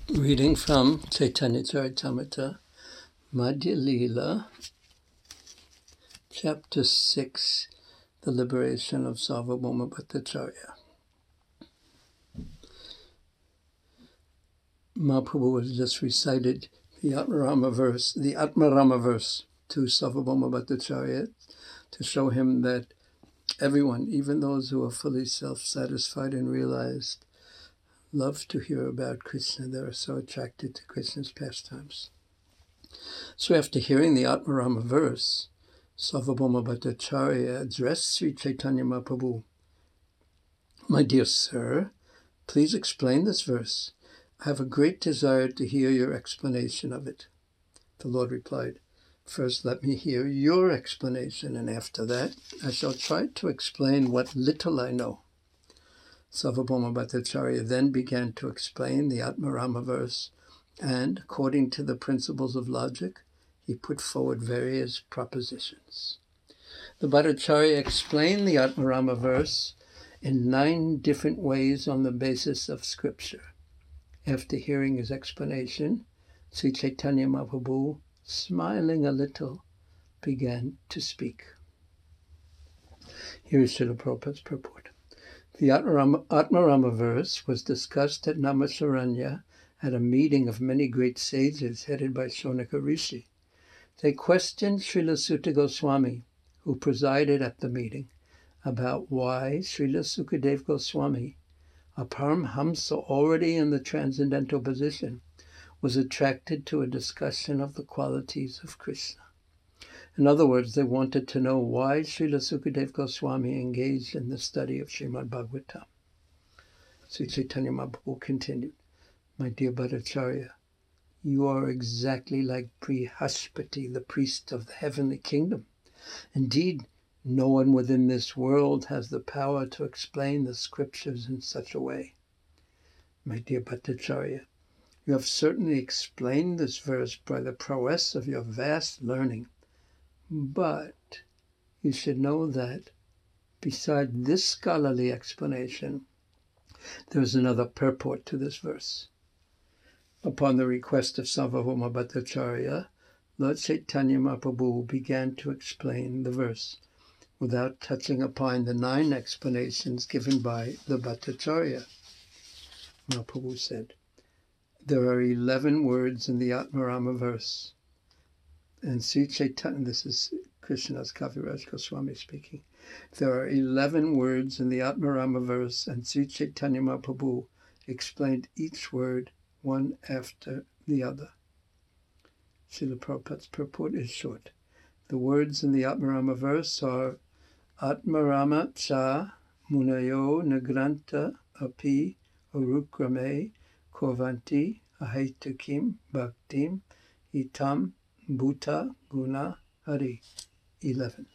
Reading from Chaitanya Charitamrita, Madhya Lila, Chapter 6, The Liberation of Sarvabhauma Bhattacharya. Mahaprabhu has just recited the Atmarama verse to Sarvabhauma Bhattacharya to show him that everyone, even those who are fully self-satisfied and realized, love to hear about Krishna. They are so attracted to Krishna's pastimes. So after hearing the Atmarama verse, Sarvabhauma Bhattacharya addressed Sri Chaitanya Mahaprabhu. My dear sir, please explain this verse. I have a great desire to hear your explanation of it. The Lord replied, first let me hear your explanation, and after that I shall try to explain what little I know. Sarvabhauma Bhattacharya then began to explain the Atmarama verse, and according to the principles of logic, he put forward various propositions. The Bhattacharya explained the Atmarama verse in 9 different ways on the basis of scripture. After hearing his explanation, Sri Chaitanya Mahaprabhu, smiling a little, began to speak. Here is Srila Prabhupada's purport. The Atmarama verse was discussed at Naimisharanya at a meeting of many great sages headed by Shaunaka Rishi. They questioned Srila Sutta Goswami, who presided at the meeting, about why Srila Sukadeva Goswami, a Paramhamsa already in the transcendental position, was attracted to a discussion of the qualities of Krishna. In other words, they wanted to know why Srila Sukadeva Goswami engaged in the study of Srimad Bhagavatam. Sri Chaitanya Mahaprabhu continued, my dear Bhattacharya, you are exactly like Brihaspati, the priest of the heavenly kingdom. Indeed, no one within this world has the power to explain the scriptures in such a way. My dear Bhattacharya, you have certainly explained this verse by the prowess of your vast learning. But you should know that beside this scholarly explanation, there is another purport to this verse. Upon the request of Sarvabhauma Bhattacharya, Lord Chaitanya Mahaprabhu began to explain the verse without touching upon the 9 explanations given by the Bhattacharya. Mahaprabhu said, there are 11 words in the Atmarama verse. And Sri Chaitanya, this is Krishnadas Kaviraj Goswami speaking, there are 11 words in the Atmarama verse, and Sri Chaitanya Mahaprabhu explained each word one after the other. Srila Prabhupada's purport is short. The words in the Atmarama verse are Atmarama cha munayo nagranta api arukrame korvanti ahetukim bhaktim itam bhuta guna hari. 11.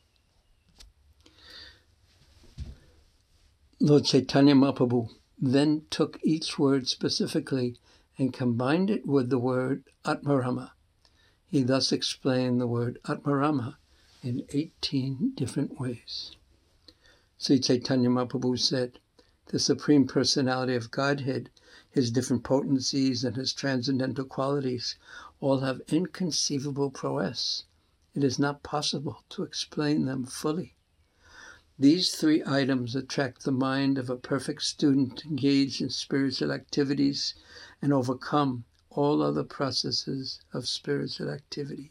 Lord Chaitanya Mahaprabhu then took each word specifically and combined it with the word Atmarama. He thus explained the word Atmarama in 18 different ways. Sri Chaitanya Mahaprabhu said, the Supreme Personality of Godhead, his different potencies and his transcendental qualities all have inconceivable prowess. It is not possible to explain them fully. These 3 items attract the mind of a perfect student engaged in spiritual activities and overcome all other processes of spiritual activity.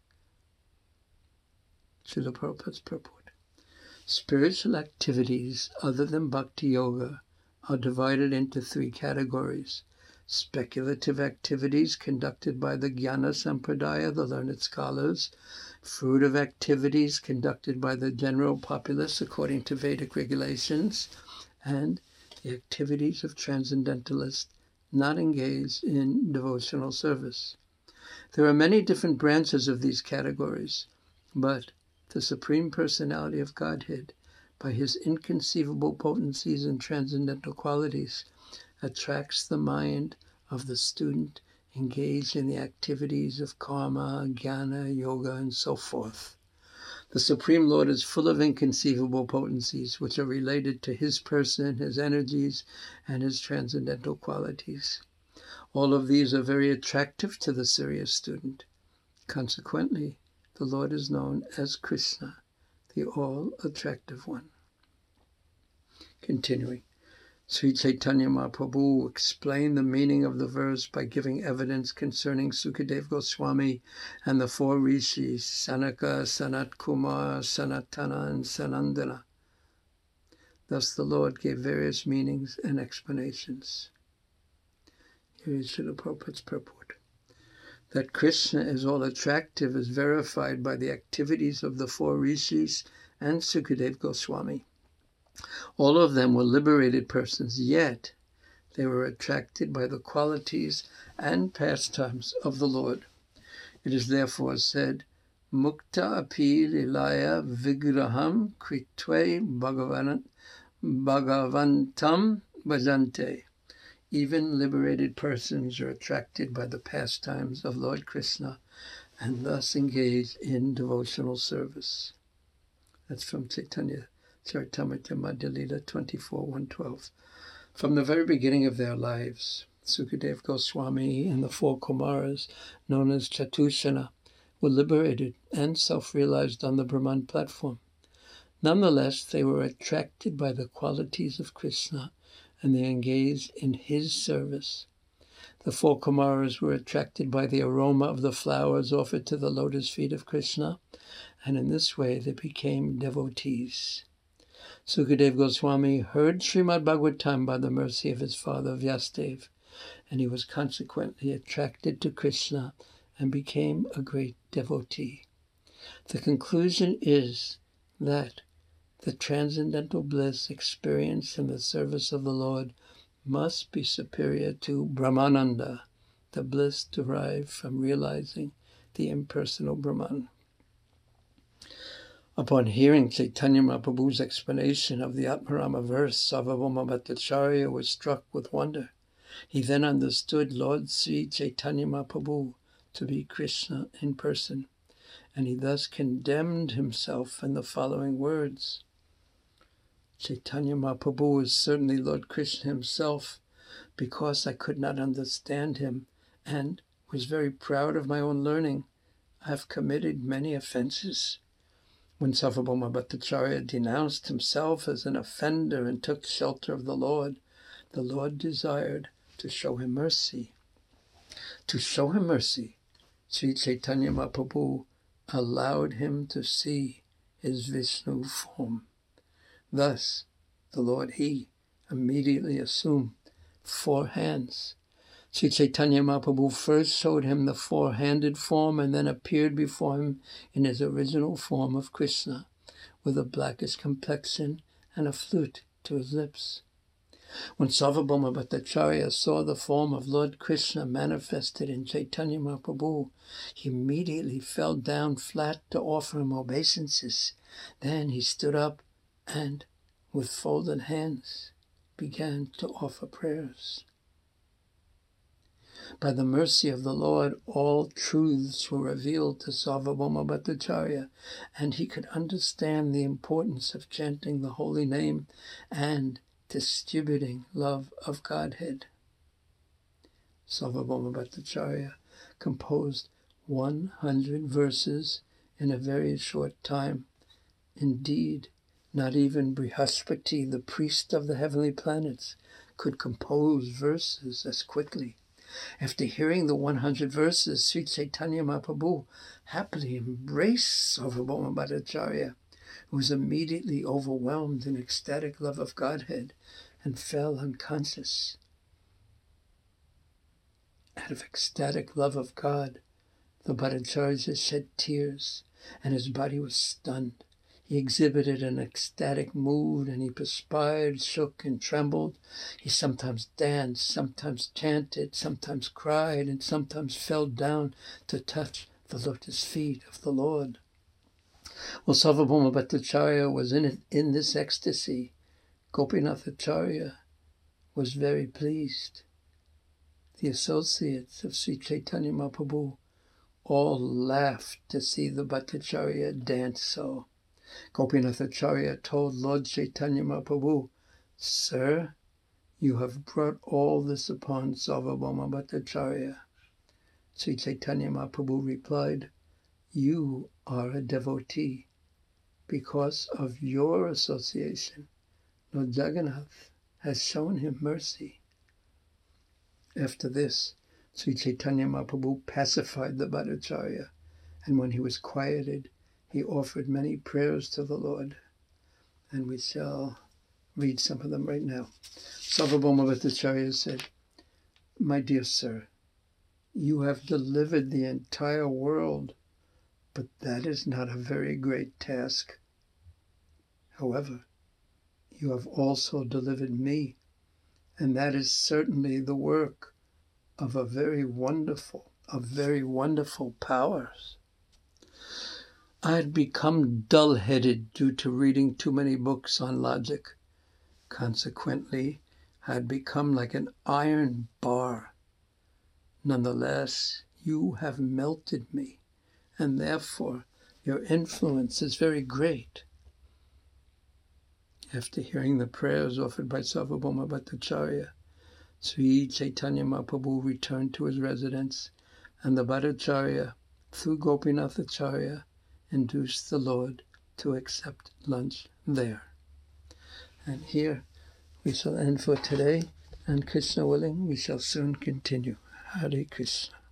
Srila Prabhupada's purport. Spiritual activities other than Bhakti Yoga are divided into 3 categories. Speculative activities conducted by the Jnana Sampradaya, the learned scholars, fruitive activities conducted by the general populace according to Vedic regulations, and the activities of transcendentalists not engaged in devotional service. There are many different branches of these categories, but the Supreme Personality of Godhead, by his inconceivable potencies and transcendental qualities, attracts the mind of the student engaged in the activities of karma, jnana, yoga, and so forth. The Supreme Lord is full of inconceivable potencies which are related to his person, his energies, and his transcendental qualities. All of these are very attractive to the serious student. Consequently, the Lord is known as Krishna, the all-attractive one. Continuing, Sri Chaitanya Mahaprabhu explained the meaning of the verse by giving evidence concerning Sukadeva Goswami and the four rishis, Sanaka, Sanat Kumar, Sanatana, and Sanandana. Thus the Lord gave various meanings and explanations. Here is Srila Prabhupada's purport. That Krishna is all attractive is verified by the activities of the four rishis and Sukadeva Goswami. All of them were liberated persons, yet they were attracted by the qualities and pastimes of the Lord. It is therefore said, Mukta api lilaya vigraham kritve bhagavantam bhajante. Even liberated persons are attracted by the pastimes of Lord Krishna and thus engage in devotional service. That's from Chaitanya Charitamrita Madhya Lila 24:112. From the very beginning of their lives, Sukadeva Goswami and the four Kumaras, known as Chatusana, were liberated and self-realized on the Brahman platform. Nonetheless, they were attracted by the qualities of Krishna and they engaged in his service. The four Kumaras were attracted by the aroma of the flowers offered to the lotus feet of Krishna, and in this way they became devotees. Sukadeva Goswami heard Srimad Bhagavatam by the mercy of his father Vyasadeva, and he was consequently attracted to Krishna and became a great devotee. The conclusion is that the transcendental bliss experienced in the service of the Lord must be superior to Brahmananda, the bliss derived from realizing the impersonal Brahman. Upon hearing Chaitanya Mahaprabhu's explanation of the Atmarama verse, Sarvabhauma Bhattacharya was struck with wonder. He then understood Lord Sri Chaitanya Mahaprabhu to be Krishna in person, and he thus condemned himself in the following words. Chaitanya Mahaprabhu is certainly Lord Krishna himself, because I could not understand him and was very proud of my own learning. I have committed many offenses. When Sarvabhauma Bhattacharya denounced himself as an offender and took shelter of the Lord desired to show him mercy. To show him mercy, Sri Chaitanya Mahaprabhu allowed him to see his Vishnu form. Thus, the Lord, he immediately assumed 4 hands. Sri Chaitanya Mahaprabhu first showed him the 4-handed form and then appeared before him in his original form of Krishna, with a blackish complexion and a flute to his lips. When Sarvabhauma Bhattacharya saw the form of Lord Krishna manifested in Chaitanya Mahaprabhu, he immediately fell down flat to offer him obeisances. Then he stood up and, with folded hands, began to offer prayers. By the mercy of the Lord, all truths were revealed to Sarvabhauma Bhattacharya, and he could understand the importance of chanting the holy name and distributing love of Godhead. Sarvabhauma Bhattacharya composed 100 verses in a very short time. Indeed, not even Brihaspati, the priest of the heavenly planets, could compose verses as quickly. After hearing the 100 verses, Sri Chaitanya Mahaprabhu happily embraced Sarvabhauma Bhattacharya, who was immediately overwhelmed in ecstatic love of Godhead and fell unconscious. Out of ecstatic love of God, the Bhattacharya shed tears and his body was stunned. He exhibited an ecstatic mood and he perspired, shook and trembled. He sometimes danced, sometimes chanted, sometimes cried, and sometimes fell down to touch the lotus feet of the Lord. While Sarvabhauma Bhattacharya was in this ecstasy, Gopinathacharya was very pleased. The associates of Sri Chaitanya Mahaprabhu all laughed to see the Bhattacharya dance so. Gopinathacharya told Lord Chaitanya Mahaprabhu, "Sir, You have brought all this upon Sarvabhauma Bhattacharya. Sri Chaitanya Mahaprabhu replied, you are a devotee. Because of your association, Lord Jagannath has shown him mercy. After this, Sri Chaitanya Mahaprabhu pacified the Bhattacharya, and when he was quieted, he offered many prayers to the Lord. And we shall read some of them right now. Sarvabhauma Bhattacharya said, my dear sir, you have delivered the entire world, but that is not a very great task. However, you have also delivered me, and that is certainly the work of very wonderful powers. I had become dull-headed due to reading too many books on logic. Consequently, I had become like an iron bar. Nonetheless, you have melted me, and therefore your influence is very great. After hearing the prayers offered by Sarvabhauma Bhattacharya, Sri Chaitanya Mahaprabhu returned to his residence, and the Bhattacharya, through Gopinathacharya, induced the Lord to accept lunch there. And here we shall end for today, and Krishna willing, we shall soon continue. Hare Krishna.